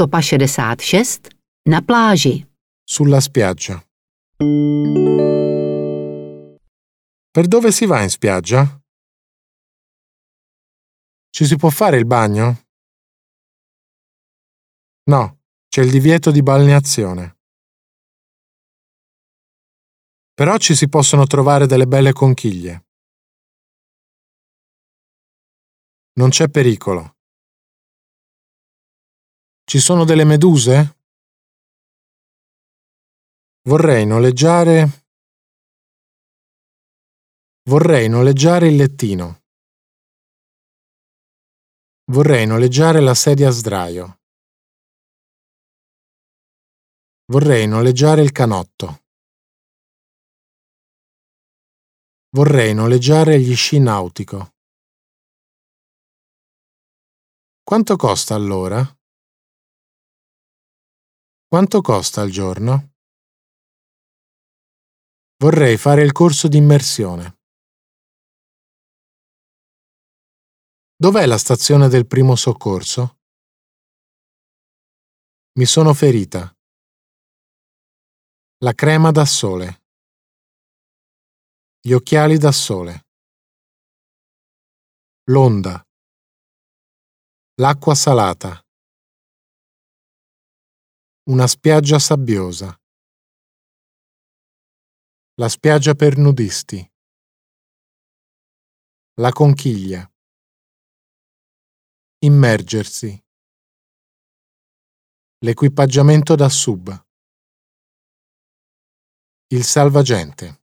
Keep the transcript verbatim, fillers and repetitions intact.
sto šedesát šest na pláži. Sulla spiaggia. Per dove si va in spiaggia? Ci si può fare il bagno? No, c'è il divieto di balneazione. Però ci si possono trovare delle belle conchiglie. Non c'è pericolo. Ci sono delle meduse? Vorrei noleggiare... Vorrei noleggiare il lettino. Vorrei noleggiare la sedia a sdraio. Vorrei noleggiare il canotto. Vorrei noleggiare gli sci nautico. Quanto costa all'ora? Quanto costa al giorno? Vorrei fare il corso di immersione. Dov'è la stazione del primo soccorso? Mi sono ferita. La crema da sole. Gli occhiali da sole. L'onda. L'acqua salata. Una spiaggia sabbiosa. La spiaggia per nudisti. La conchiglia. Immergersi. L'equipaggiamento da sub. Il salvagente.